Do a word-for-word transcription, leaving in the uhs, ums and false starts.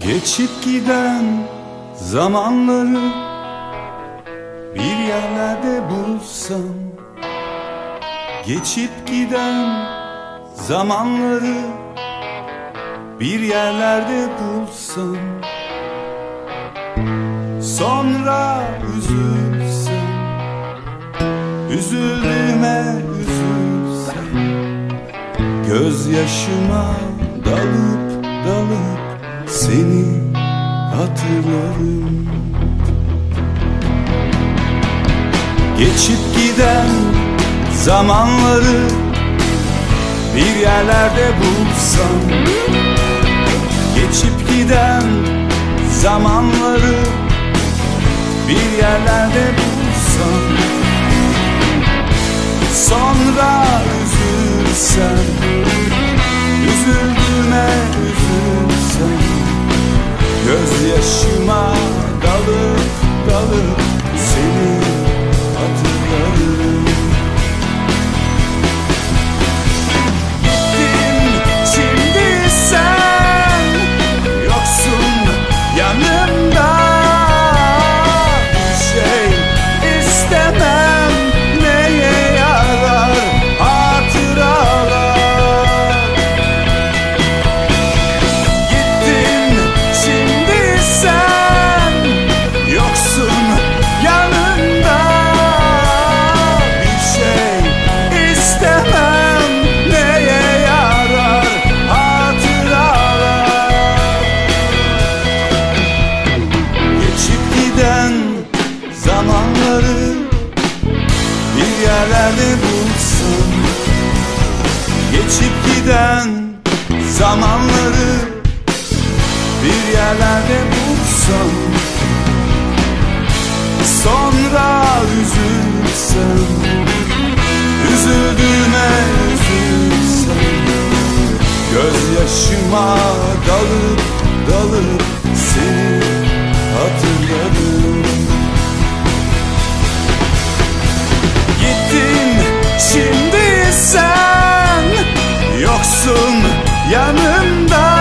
Geçip giden zamanları bir yerlerde bulsam, geçip giden zamanları bir yerlerde bulsam, sonra üzülsem, üzüldüğüme üzülsem, gözyaşıma dalıp dalıp seni hatırlarım. Geçip giden zamanları bir yerlerde bulsam, geçip giden zamanları bir yerlerde bulsam, sonra üzülsem, üzüldüğüme üzülsem, gözyaşıma dalıp dalıp seni hatırlarım. Gittin şimdi sen, yoksun yanımda, bir şey istemem, neye yarar hatıralar. Gittin şimdi sen, yoksun yanımda, bir şey istemem, neye yarar hatıralar. Geçip giden zamanları bir yerlerde bulsam, geçip giden zamanları bir yerlerde bulsam, sonra üzülsem, üzüldüğüme üzülsem, gözyaşıma dalıp dalıp seni hatırlarım. Gittin şimdi sen, yoksun yanımda,